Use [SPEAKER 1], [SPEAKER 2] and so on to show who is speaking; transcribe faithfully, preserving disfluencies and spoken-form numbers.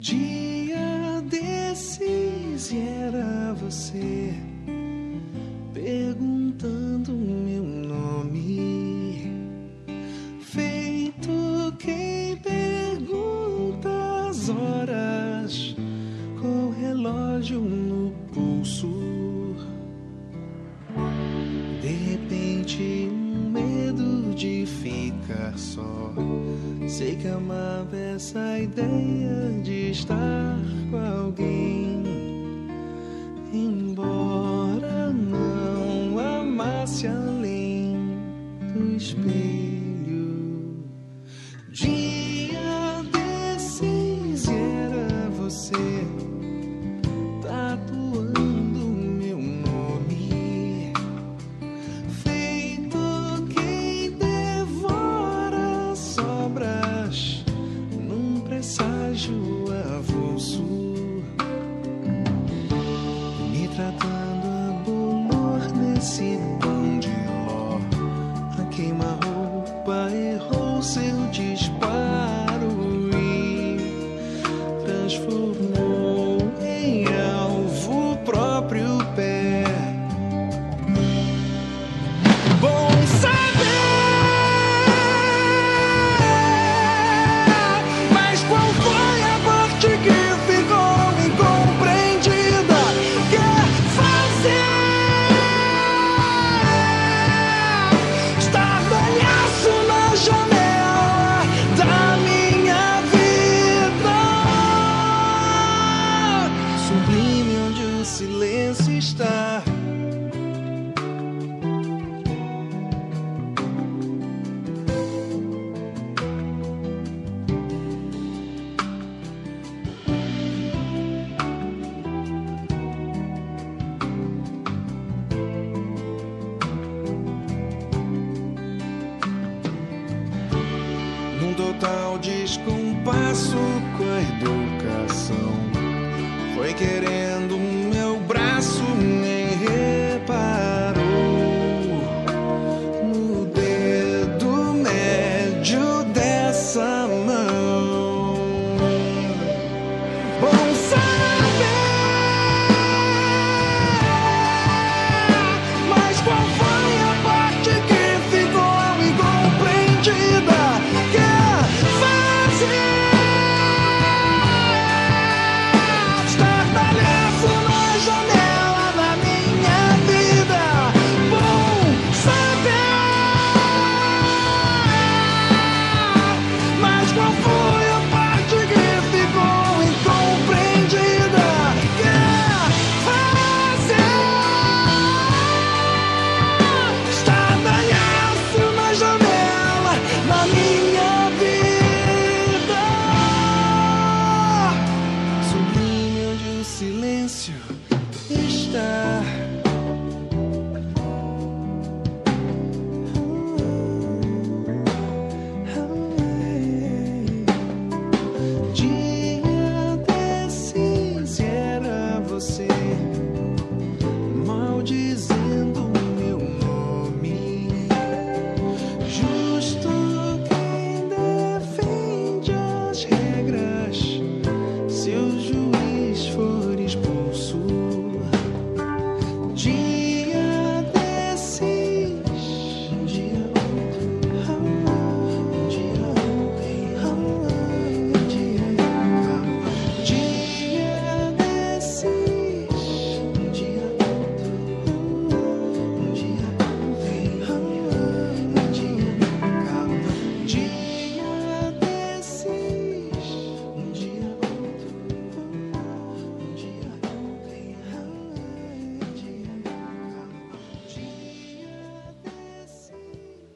[SPEAKER 1] Dia desses era você perguntando meu nome, feito quem pergunta as horas com o relógio no pulso. De repente um medo de ficar só. Sei que amava essa ideia de estar com alguém, embora não amasse além do espelho. Dia desses era você tatuando meu nome, feito quem devora sobras num presságio avulso, me tratando a bolor nesse pão de ló. A queima-roupa errou seu disparo e transformou